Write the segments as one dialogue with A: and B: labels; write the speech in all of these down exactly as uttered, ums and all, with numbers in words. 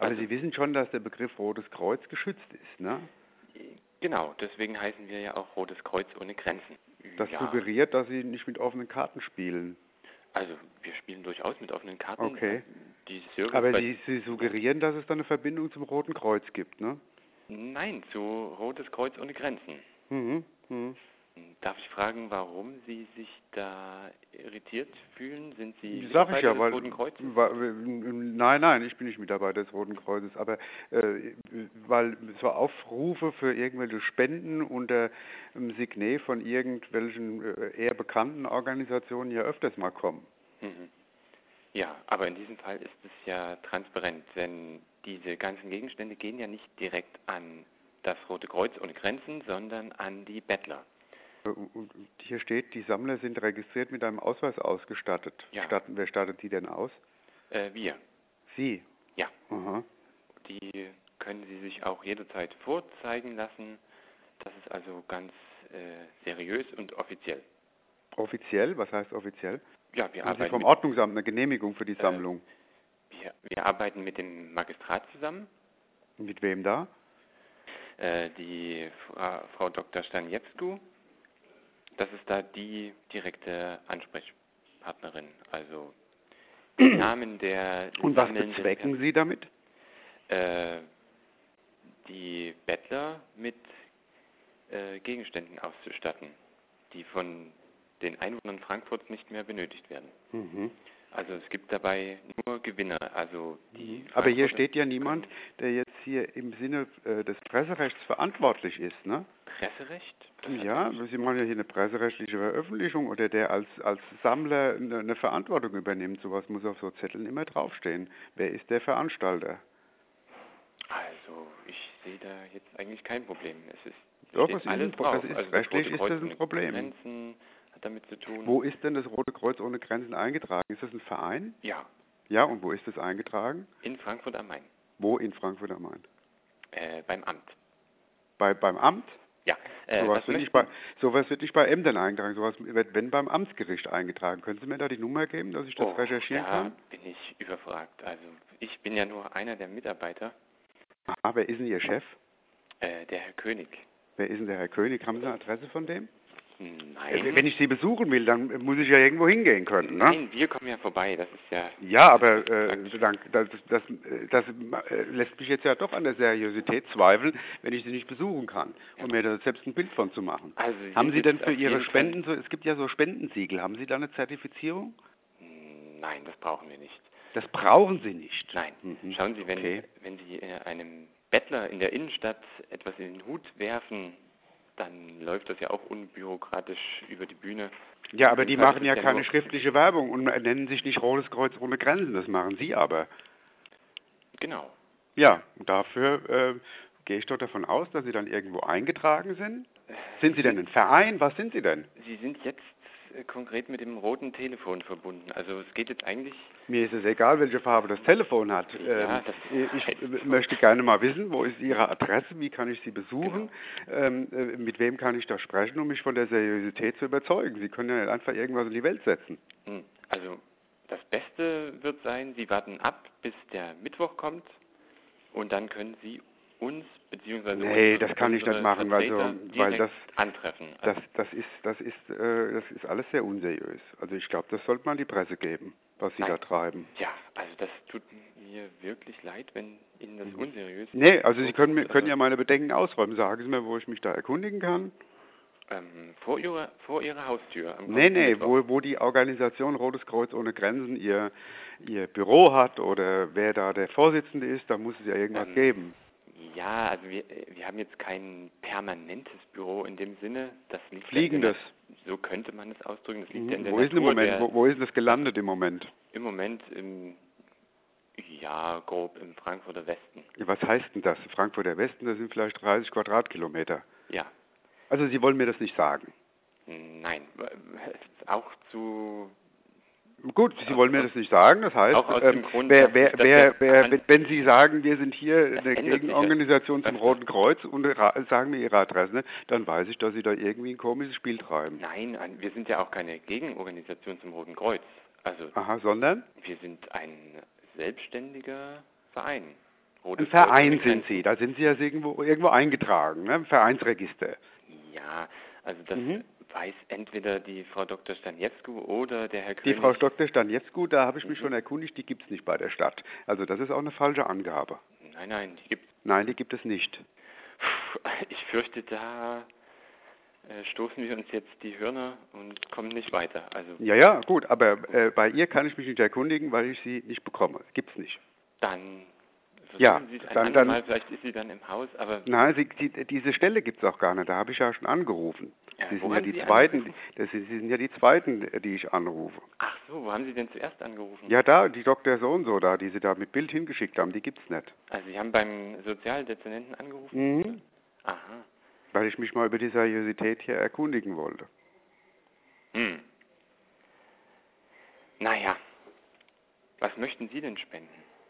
A: Aber
B: Also,
A: Sie wissen schon, dass der Begriff Rotes Kreuz geschützt ist, ne?
B: genau, deswegen heißen wir ja auch Rotes Kreuz ohne Grenzen.
A: Das
B: Ja,
A: suggeriert, dass Sie nicht mit offenen Karten spielen.
B: also wir spielen durchaus mit offenen Karten.
A: Okay.
B: Die Service
A: Aber
B: bei-
A: Sie, Sie suggerieren, dass es da eine Verbindung zum Roten Kreuz gibt, ne?
B: Nein, zu Rotes Kreuz ohne Grenzen.
A: Mhm. Mhm.
B: Darf ich fragen, warum Sie sich da irritiert fühlen? Sind Sie
A: Sag ich
B: Mitarbeiter
A: ja,
B: des
A: weil,
B: Roten Kreuzes?
A: weil nein, nein, ich bin nicht Mitarbeiter des Roten Kreuzes, aber äh, weil so Aufrufe für irgendwelche Spenden unter einem Signet von irgendwelchen äh, eher bekannten Organisationen ja öfters mal kommen.
B: Mhm. Ja, aber in diesem Fall ist es ja transparent, denn diese ganzen Gegenstände gehen ja nicht direkt an das Rote Kreuz ohne Grenzen, sondern an die Bettler.
A: Und hier steht, die Sammler sind registriert mit einem Ausweis ausgestattet.
B: Ja.
A: Statten, wer stattet die denn aus?
B: Äh, wir,
A: Sie.
B: ja,
A: Aha.
B: die können Sie sich auch jederzeit vorzeigen lassen. Das ist also ganz äh, seriös und offiziell.
A: Offiziell? Was heißt offiziell?
B: Ja, wir
A: Haben Sie
B: arbeiten
A: vom
B: mit,
A: Ordnungsamt eine Genehmigung für die
B: Äh,
A: Sammlung?
B: wir, wir arbeiten mit dem Magistrat zusammen.
A: Mit wem da?
B: Äh, die Fra Frau Doktor Staniewsku, das ist da die direkte Ansprechpartnerin. Also im Namen der
A: Und was
B: sammelnden
A: bezwecken Sie damit?
B: äh, die Bettler mit äh, Gegenständen auszustatten, die von den Einwohnern Frankfurts nicht mehr benötigt werden.
A: Mhm.
B: Also es gibt dabei nur Gewinner. Also die
A: Aber hier
B: Frankfurter
A: steht ja niemand, der jetzt hier im Sinne äh, des Presserechts verantwortlich ist, ne?
B: Presserecht? Das hat
A: Ja,
B: nämlich-
A: Sie machen ja hier eine presserechtliche Veröffentlichung oder der als, als Sammler eine, eine Verantwortung übernimmt. Sowas muss auf so Zetteln immer draufstehen. Wer ist der Veranstalter?
B: Also ich sehe da jetzt eigentlich kein Problem. Es ist
A: Doch,
B: steht
A: es ist
B: alles
A: ein Pro-
B: drauf.
A: das ist
B: Also das
A: rechtlich
B: Rote
A: ist
B: Kreuz
A: das ein
B: ohne
A: Problem.
B: Grenzen hat damit zu tun.
A: Wo ist denn das Rote Kreuz ohne Grenzen eingetragen? Ist das ein Verein?
B: Ja,
A: Ja, und wo ist das eingetragen?
B: in Frankfurt am Main.
A: Wo in Frankfurt am Main?
B: Äh, beim Amt.
A: Bei, beim Amt?
B: Ja, äh,
A: Sowas
B: das
A: wird, nicht
B: möchten,
A: bei, sowas wird nicht bei Ämtern eingetragen, sowas wird, wenn, beim Amtsgericht eingetragen. Können Sie mir da die Nummer geben, dass ich das
B: oh,
A: recherchieren
B: da
A: kann?
B: bin ich überfragt. Also ich bin ja nur einer der Mitarbeiter,
A: Aha, wer ist denn Ihr Chef?
B: äh, der Herr König.
A: Wer ist denn der Herr König? Haben Sie eine Adresse von dem?
B: Nein,
A: Äh, Wenn ich Sie besuchen will, dann muss ich ja irgendwo hingehen können, ne?
B: nein, wir kommen ja vorbei. Das ist ja...
A: Ja, aber
B: das ist
A: äh,
B: praktisch.
A: solange- das, das, das, das äh, lässt mich jetzt ja doch an der Seriosität zweifeln, wenn ich Sie nicht besuchen kann, um mir da selbst ein Bild von zu machen.
B: Also Sie
A: Haben
B: sind
A: Sie denn
B: jetzt
A: für
B: auf
A: Ihre
B: jeden Fall-
A: Spenden, so, es gibt ja so Spendensiegel, haben Sie da eine Zertifizierung?
B: Nein, das brauchen wir nicht.
A: Das brauchen Sie nicht.
B: Nein.
A: Mhm.
B: Schauen Sie, wenn,
A: Okay.
B: wenn Sie äh, einem Bettler in der Innenstadt etwas in den Hut werfen, dann läuft das ja auch unbürokratisch über die Bühne.
A: Ja, aber
B: In
A: die
B: dem Fall
A: machen
B: ist
A: ja
B: es
A: keine
B: nur-
A: schriftliche Werbung und nennen sich nicht Rotes Kreuz ohne Grenzen, das machen Sie aber.
B: Genau.
A: Ja, und dafür äh, gehe ich doch davon aus, dass Sie dann irgendwo eingetragen sind. Sind Sie denn ein Verein? Was sind Sie denn?
B: Sie sind jetzt äh, konkret mit dem roten Telefon verbunden. Also es geht jetzt eigentlich...
A: Mir ist es egal, welche Farbe das Telefon hat.
B: Ja,
A: Ähm,
B: das
A: ich
B: heißt
A: äh,
B: so.
A: möchte gerne mal wissen, wo ist Ihre Adresse, wie kann ich Sie besuchen, ähm, äh, mit wem kann ich da sprechen, um mich von der Seriosität zu überzeugen. Sie können ja nicht einfach irgendwas in die Welt setzen.
B: Hm, Also das Beste wird sein, Sie warten ab, bis der Mittwoch kommt und dann können Sie uns beziehungsweise
A: Nee,
B: unsere,
A: das kann ich nicht
B: unsere
A: machen, weil, so,
B: Vertreter
A: weil
B: direkt
A: das,
B: antreffen.
A: das,
B: Also,
A: das ist, das ist, äh, das ist alles sehr unseriös. Also ich glaube, das sollte man die Presse geben, was Sie
B: Nein.
A: da treiben.
B: ja, also das tut mir wirklich leid, wenn Ihnen das unseriös
A: Nee, also Sie
B: ist,
A: können, mir, können
B: äh,
A: ja meine Bedenken ausräumen. Sagen Sie mir, wo ich mich da erkundigen kann.
B: ähm, vor Ihrer vor Ihrer Haustür am
A: Nee,
B: kommenden
A: nee,
B: Mittwoch.
A: wo, wo die Organisation Rotes Kreuz ohne Grenzen ihr, ihr Büro hat oder wer da der Vorsitzende ist, da muss es ja irgendwas
B: Ähm,
A: geben.
B: Ja, also wir, wir haben jetzt kein permanentes Büro in dem Sinne. Das liegt
A: Fliegendes.
B: Ja in der, so könnte man es ausdrücken. Das liegt ja in
A: Mhm.
B: der
A: Wo ist denn im
B: Natur
A: Moment,
B: der,
A: wo, wo ist denn das gelandet im Moment?
B: im Moment im, ja, grob im Frankfurter Westen.
A: Was heißt denn das? Frankfurter Westen, das sind vielleicht dreißig Quadratkilometer.
B: Ja,
A: Also Sie wollen mir das nicht sagen.
B: nein, es ist auch zu,
A: Gut, Sie
B: Aus-
A: wollen mir
B: aus-
A: das nicht sagen. Das heißt,
B: auch aus
A: ähm,
B: dem Grund,
A: wer,
B: dass
A: wer,
B: sich das
A: wer,
B: ja
A: wer,
B: an-
A: wenn Sie sagen, wir sind hier
B: Das
A: eine
B: ändert sich ja.
A: Gegenorganisation zum
B: Das-
A: Roten Kreuz und ra- sagen mir Ihre Adresse, dann weiß ich, dass Sie da irgendwie ein komisches Spiel treiben.
B: nein, ein- wir sind ja auch keine Gegenorganisation zum Roten Kreuz. Also
A: Aha, sondern?
B: wir sind ein selbstständiger Verein. Rotes
A: Ein Verein
B: Kreuz ohne
A: sind
B: Grenzen.
A: Sie, da sind Sie ja irgendwo, irgendwo eingetragen, ne? Im Vereinsregister.
B: Ja, also das
A: Mhm.
B: weiß entweder die Frau Doktor Staniewsku oder der Herr
A: Die
B: König.
A: Frau Doktor Staniewsku, da habe ich mich
B: Mhm.
A: schon erkundigt, die gibt es nicht bei der Stadt. Also das ist auch eine falsche Angabe.
B: Nein, nein, die gibt's.
A: Nein, die gibt es nicht.
B: Ich fürchte, da äh, stoßen wir uns jetzt die Hörner und kommen nicht weiter. Also
A: Ja, ja, gut, aber äh, bei ihr kann ich mich nicht erkundigen, weil ich sie nicht bekomme. Gibt's nicht.
B: dann versuchen
A: Ja,
B: Sie es ein
A: dann,
B: andermal,
A: dann,
B: vielleicht ist sie dann im Haus, aber
A: nein, sie, sie, diese Stelle gibt's auch gar nicht. Da habe ich ja schon angerufen.
B: äh,
A: Sie
B: wo
A: sind ja
B: haben
A: die
B: Sie
A: zweiten,
B: angerufen?
A: das sind, sie sind ja die zweiten, die ich anrufe.
B: Ach so, wo haben Sie denn zuerst angerufen?
A: Ja, da, die Doktor so und so da, die sie da mit Bild hingeschickt haben, die gibt's nicht.
B: Also Sie haben beim Sozialdezernenten angerufen?
A: Mhm.
B: Aha.
A: Weil ich mich mal über die Seriosität hier erkundigen wollte.
B: Hm. Naja, was möchten Sie denn spenden?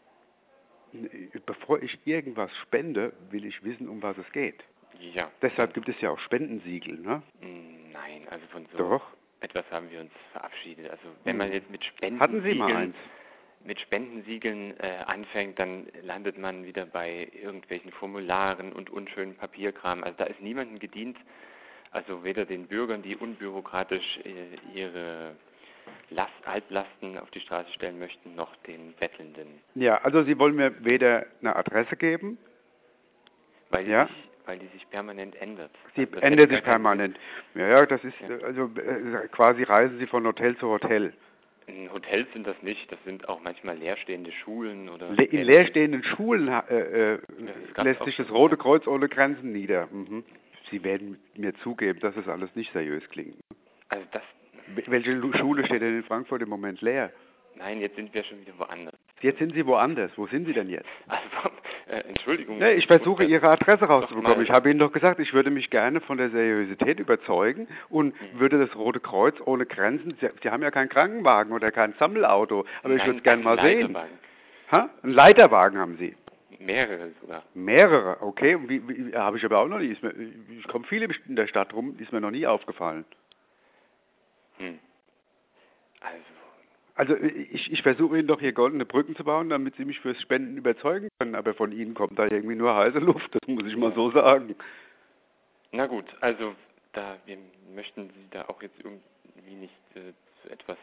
A: Bevor ich irgendwas spende, will ich wissen, um was es geht.
B: Ja.
A: Deshalb gibt es ja auch Spendensiegel, ne?
B: Hm, Nein, also von so
A: Doch.
B: etwas haben wir uns verabschiedet. Also wenn
A: Hm.
B: man jetzt mit
A: Hatten Sie mal
B: Spendensiegeln
A: eins?
B: mit Spendensiegeln äh, anfängt, dann landet man wieder bei irgendwelchen Formularen und unschönen Papierkram. Also da ist niemandem gedient, also weder den Bürgern, die unbürokratisch äh, ihre Last, Altlasten auf die Straße stellen möchten, noch den Bettelnden.
A: Ja, also Sie wollen mir weder eine Adresse geben,
B: Weil die,
A: ja,
B: sich, weil die sich permanent ändert.
A: sie
B: Also das
A: ändert
B: hätte
A: sich
B: gar keinen
A: permanent. Ja, ja, das ist,
B: Ja.
A: äh, also äh, quasi reisen Sie von Hotel zu Hotel.
B: In Hotels sind das nicht, das sind auch manchmal leerstehende Schulen oder
A: Le in
B: ähnliches.
A: leerstehenden Schulen äh, äh,
B: Das gab's
A: lässt
B: auch
A: sich das
B: schon,
A: Rote
B: ja.
A: Kreuz ohne Grenzen nieder. Mhm. Sie werden mir zugeben, dass das alles nicht seriös klingt.
B: Also das,
A: Welche Lu- Schule steht denn in Frankfurt im Moment leer?
B: nein, jetzt sind wir schon wieder woanders.
A: Jetzt sind Sie woanders. Wo sind Sie denn jetzt?
B: Also, äh, Entschuldigung.
A: Nee, ich
B: muss
A: versuche
B: das
A: Ihre Adresse
B: doch
A: rauszubekommen.
B: mal-
A: Ich habe Ihnen doch gesagt, ich würde mich gerne von der Seriosität überzeugen und
B: Hm.
A: würde das Rote Kreuz ohne Grenzen, Sie, Sie haben ja keinen Krankenwagen oder kein Sammelauto, aber ich
B: Nein,
A: würde es gerne
B: einen
A: mal sehen.
B: Leiterwagen.
A: Ha? Einen Leiterwagen haben Sie?
B: Mehrere sogar.
A: Mehrere, okay. Und wie, wie, habe ich aber auch noch nie. Ist mir, ich komme viele in der Stadt rum, ist mir noch nie aufgefallen.
B: Hm. Also,
A: Also ich, ich versuche Ihnen doch hier goldene Brücken zu bauen, damit Sie mich fürs Spenden überzeugen können, aber von Ihnen kommt da irgendwie nur heiße Luft, das muss ich mal
B: Ja.
A: so sagen.
B: na gut, also da wir möchten Sie da auch jetzt irgendwie nicht äh, zu etwas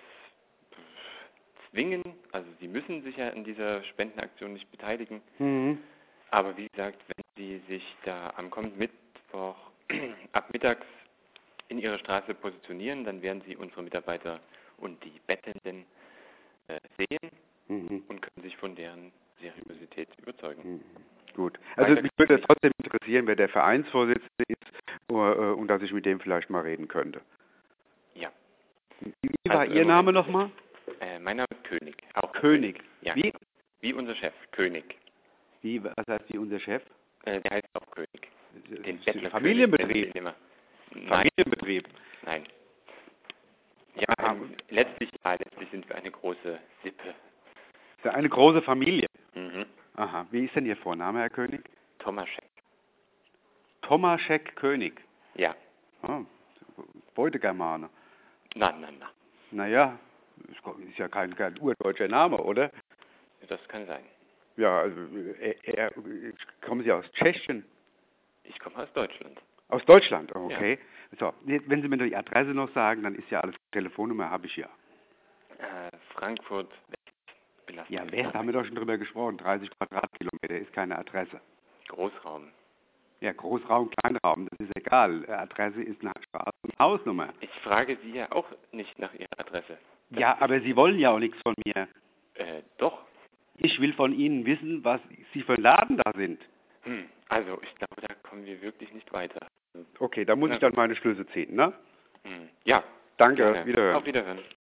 B: zwingen. Also Sie müssen sich ja in dieser Spendenaktion nicht beteiligen.
A: Mhm.
B: Aber wie gesagt, wenn Sie sich da am kommenden Mittwoch ab mittags in Ihrer Straße positionieren, dann werden Sie unsere Mitarbeiter und die Bettelnden äh, sehen
A: Mhm.
B: und können sich von deren Seriosität überzeugen.
A: Mhm. Gut. Also
B: Weiter
A: mich
B: geht's
A: würde
B: nicht.
A: trotzdem interessieren, wer der Vereinsvorsitzende ist äh, und dass ich mit dem vielleicht mal reden könnte.
B: Ja.
A: Wie war
B: Also
A: Ihr
B: im
A: Name
B: Moment-
A: nochmal?
B: Äh, mein Name ist König. Auch
A: König.
B: Ja.
A: Wie?
B: Wie unser Chef, König.
A: Wie, was heißt wie unser Chef?
B: Äh, der heißt auch König.
A: Das
B: Den
A: ist ein
B: Bettler
A: Familienbetrieb.
B: Immer. Nein,
A: Familienbetrieb.
B: nein. Ja,
A: Aha.
B: ähm, letztlich, ja, letztlich sind wir eine große Sippe.
A: Ist ja eine große Familie.
B: Mhm.
A: Aha. Wie ist denn Ihr Vorname, Herr König?
B: Tomaschek.
A: Tomaschek König.
B: Ja.
A: Ah, Beutegermane.
B: Na, na, na.
A: Naja, ist ja kein, kein urdeutscher Name, oder?
B: Das kann sein.
A: Ja, also er, er, kommen Sie aus Tschechien?
B: Ich komme aus Deutschland.
A: Aus Deutschland, okay. So, wenn Sie mir die Adresse noch sagen, dann ist ja alles, Telefonnummer habe ich ja.
B: Äh, Frankfurt West.
A: Ja, West haben wir doch schon drüber gesprochen, dreißig Quadratkilometer ist keine Adresse.
B: Großraum.
A: Ja, Großraum, Kleinraum, das ist egal. Adresse ist eine Straße und Hausnummer.
B: Ich frage Sie ja auch nicht nach Ihrer Adresse. Das
A: Ja,
B: ist,
A: aber Sie wollen ja auch nichts von mir.
B: Äh, doch.
A: Ich will von Ihnen wissen, was Sie für ein Laden da sind.
B: Hm. Also, ich glaube, da kommen wir wirklich nicht weiter.
A: Okay, da muss
B: Na
A: ich dann meine Schlüsse ziehen, ne?
B: Hm. Ja.
A: Danke,
B: Gerne.
A: wiederhören.
B: Auf Wiederhören.